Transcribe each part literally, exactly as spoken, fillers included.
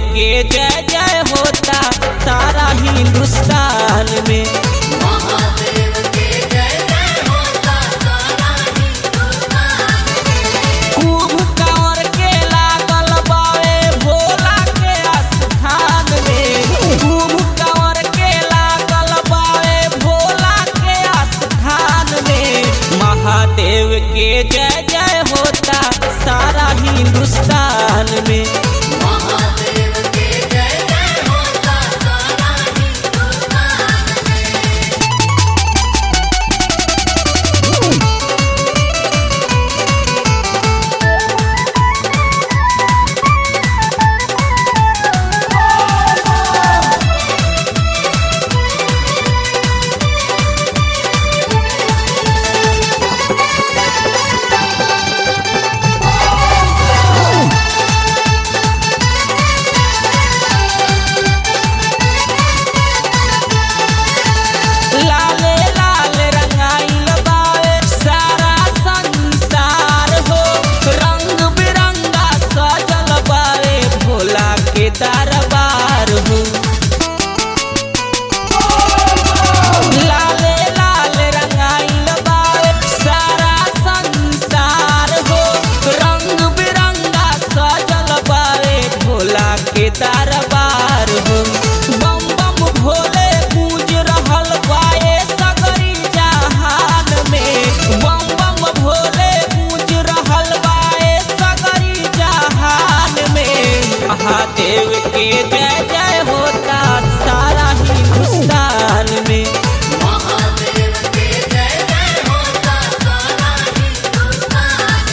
के जय जय होता सारा हिंदुस्तान में। महादेव के जय जय होता सारा हिंदुस्तान में। कुंभ कांवर के लागल बावे भोला के स्थान में। कुंभ कांवर के लागल बावे भोला के स्थान में। महादेव के जय जय होता सारा हिंदुस्तान में। महादेव के जय जय होता सारा हिंदुस्तान में। लाले लाल रंगाइल बावे सारा संसार हो। रंग बिरंगा सजल बावे भोला के दरबार हो। लाले लाल रंगाइल बावे सारा संसार हो। रंग बिरंगा सजल बावे भोला के दरबार हो। बम बम भोले गूंज रहल बाए सगरी जहान में। बम बम भोले गूंज रहल बाए सगरी जहान में। महादेव के जय जय होता सारा हिंदुस्तान में। महादेव के जय जय होता सारा हिंदुस्तान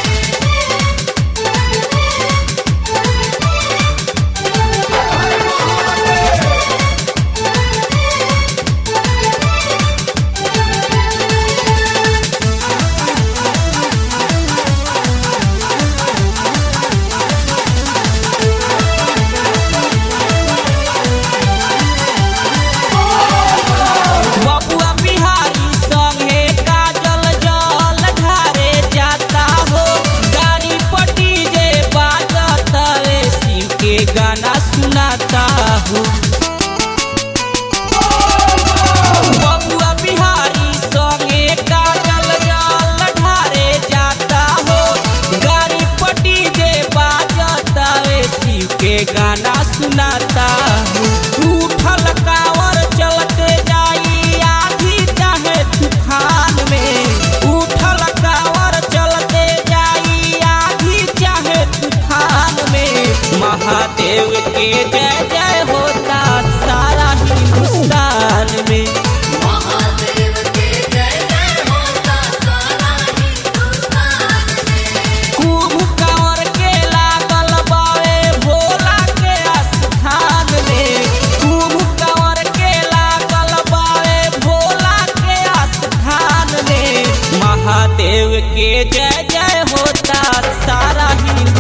बबुआ बिहारी संगे काजल जल ढारे जाता हो। गाड़ी पटी जे बाजत रे शिव के गाना सुनाता हो। बबुआ बिहारी संगे काजल जल ढारे जाता हो। गाड़ी पटी जे बाजत रे शिव के गाना सुनाता हो। उठल कांवर चलते जाई आधी चाहे तूफान में। उठल कांवर चलते जाई आधी चाहे तूफान में। महादेव के जय जय होता सारा हिंदुस्तान में। महादेव के जय जय होता सारा हिंदुस्तान में। कुंभ कांवर के लागल बावे भोला के स्थान में। कुंभ कांवर के लागल बावे भोला के स्थान में। महादेव के जय जय होता सारा हिंदुस्तान